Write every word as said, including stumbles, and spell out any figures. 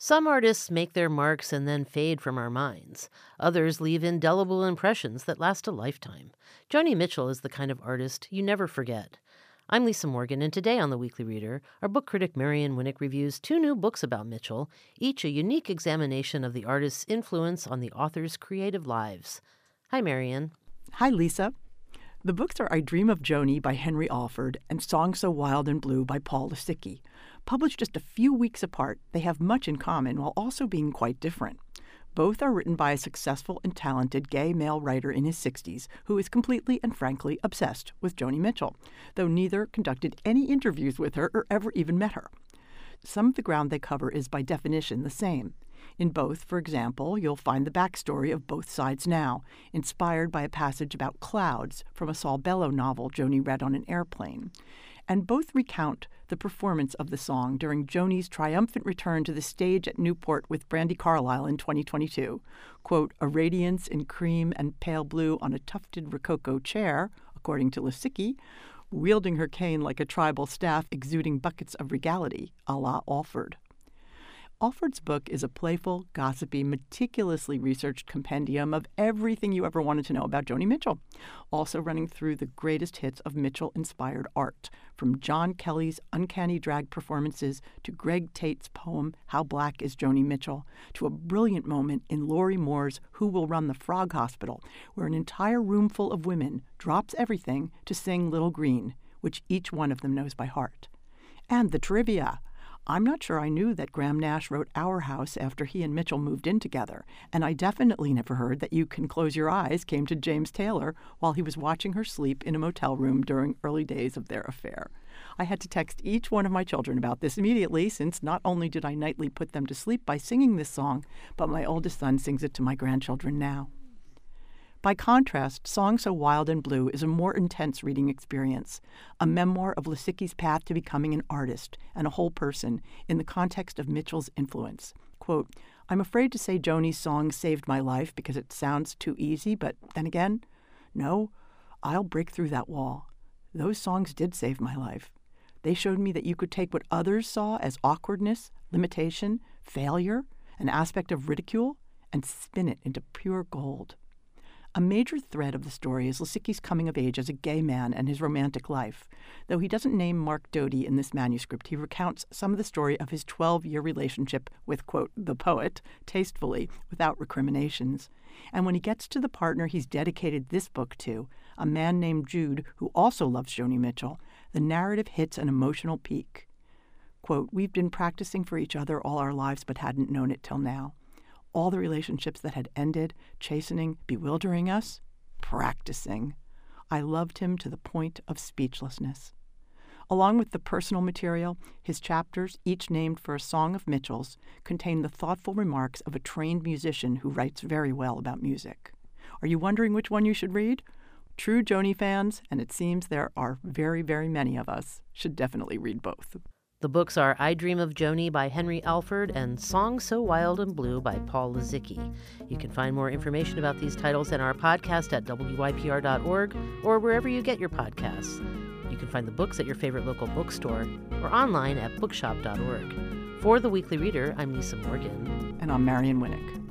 Some artists make their marks and then fade from our minds. Others leave indelible impressions that last a lifetime. Joni Mitchell is the kind of artist you never forget. I'm Lisa Morgan, and today on The Weekly Reader, our book critic Marian Winnick reviews two new books about Mitchell, each a unique examination of the artist's influence on the author's creative lives. Hi, Marian. Hi, Lisa. The books are I Dream of Joni by Henry Alford and Song So Wild and Blue by Paul Lisicky. Published just a few weeks apart, they have much in common while also being quite different. Both are written by a successful and talented gay male writer in his sixties who is completely and frankly obsessed with Joni Mitchell, though neither conducted any interviews with her or ever even met her. Some of the ground they cover is by definition the same. In both, for example, you'll find the backstory of Both Sides Now, inspired by a passage about clouds from a Saul Bellow novel Joni read on an airplane. And both recount the performance of the song during Joni's triumphant return to the stage at Newport with Brandi Carlile in twenty twenty-two. Quote, a radiance in cream and pale blue on a tufted rococo chair, according to Lisicky, wielding her cane like a tribal staff exuding buckets of regality, a la Alford. Alford's book is a playful, gossipy, meticulously researched compendium of everything you ever wanted to know about Joni Mitchell, also running through the greatest hits of Mitchell-inspired art, from John Kelly's uncanny drag performances to Greg Tate's poem How Black is Joni Mitchell, to a brilliant moment in Lori Moore's Who Will Run the Frog Hospital, where an entire room full of women drops everything to sing Little Green, which each one of them knows by heart. And the trivia. I'm not sure I knew that Graham Nash wrote Our House after he and Mitchell moved in together, and I definitely never heard that You Can Close Your Eyes came to James Taylor while he was watching her sleep in a motel room during early days of their affair. I had to text each one of my children about this immediately, since not only did I nightly put them to sleep by singing this song, but my oldest son sings it to my grandchildren now. By contrast, Song So Wild and Blue is a more intense reading experience, a memoir of Lisicky's path to becoming an artist and a whole person in the context of Mitchell's influence. Quote, I'm afraid to say Joni's song saved my life because it sounds too easy, but then again, no, I'll break through that wall. Those songs did save my life. They showed me that you could take what others saw as awkwardness, limitation, failure, an aspect of ridicule, and spin it into pure gold. A major thread of the story is Lisicky's coming of age as a gay man and his romantic life. Though he doesn't name Mark Doty in this manuscript, he recounts some of the story of his twelve-year relationship with, quote, the poet, tastefully, without recriminations. And when he gets to the partner he's dedicated this book to, a man named Jude who also loves Joni Mitchell, the narrative hits an emotional peak. Quote, we've been practicing for each other all our lives but hadn't known it till now. All the relationships that had ended, chastening, bewildering us, practicing. I loved him to the point of speechlessness. Along with the personal material, his chapters, each named for a song of Mitchell's, contain the thoughtful remarks of a trained musician who writes very well about music. Are you wondering which one you should read? True Joni fans, and it seems there are very, very many of us, should definitely read both. The books are I Dream of Joni by Henry Alford and Song So Wild and Blue by Paul Lisicky. You can find more information about these titles and our podcast at W Y P R dot org or wherever you get your podcasts. You can find the books at your favorite local bookstore or online at bookshop dot org. For The Weekly Reader, I'm Lisa Morgan. And I'm Marian Winnick.